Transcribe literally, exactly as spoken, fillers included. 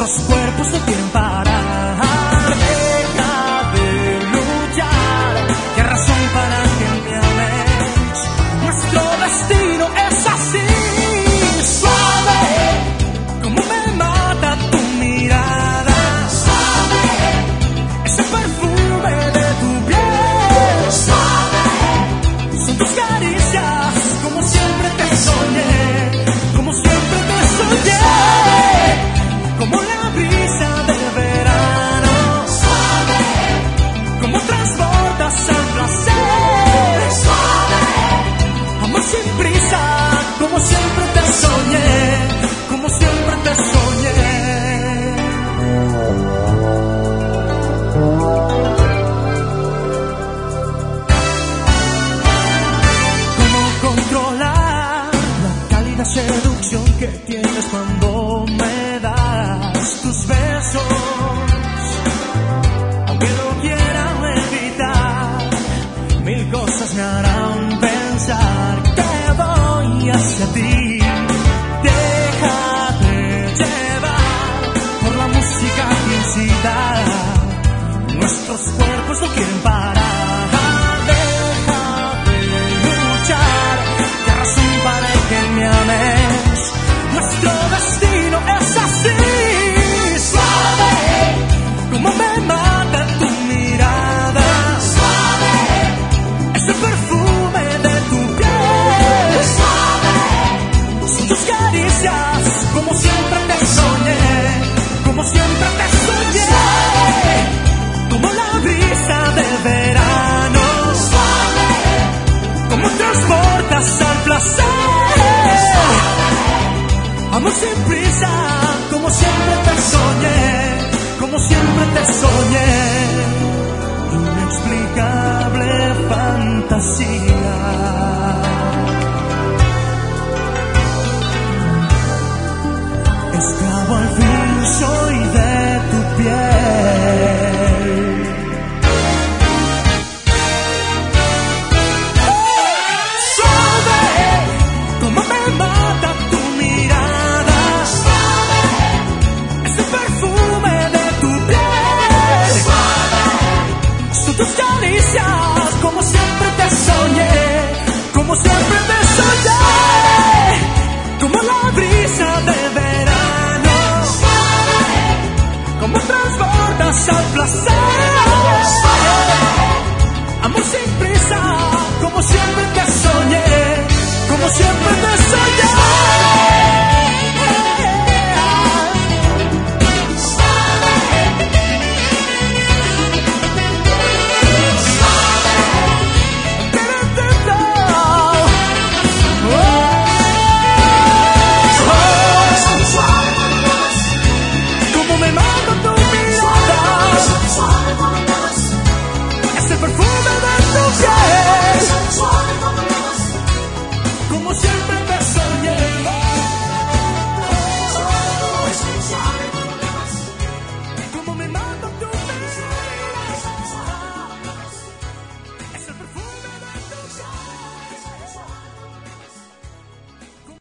Nuestros cuerpos no quieren parar. Deja de luchar. ¿Qué razón para que me ames? Nuestro destino es así. Suave, como me mata tu mirada. Suave, ese perfume de tu piel. Suave, son tus caricias, como siempre te soñé. Como siempre te soñé. Como la brisa del verano. Suave, como transportas al placer. Suave, amor sin prisa, como siempre te soñé, como siempre te soñé. ¿Cómo controlar la cálida seducción que tienes cuando me das tus besos? Aunque lo quiera evitar, mil cosas me harán pensar que voy hacia ti. Déjate llevar por la música que incita. Nuestros cuerpos no quieren parar. Deja de luchar. ¿Qué razón para que me ames? Nuestro destino es así. Suave, como me mata tu mirada. Suave, ese perfume de tu piel. Suave, son tus caricias, como siempre te soñé, como siempre te soñé. Suave, como la brisa del verano. Suave, como transportas al placer. Amor sin prisa, como siempre te soñé, como siempre te soñé. Inexplicable fantasía. Esclavo al fin soy de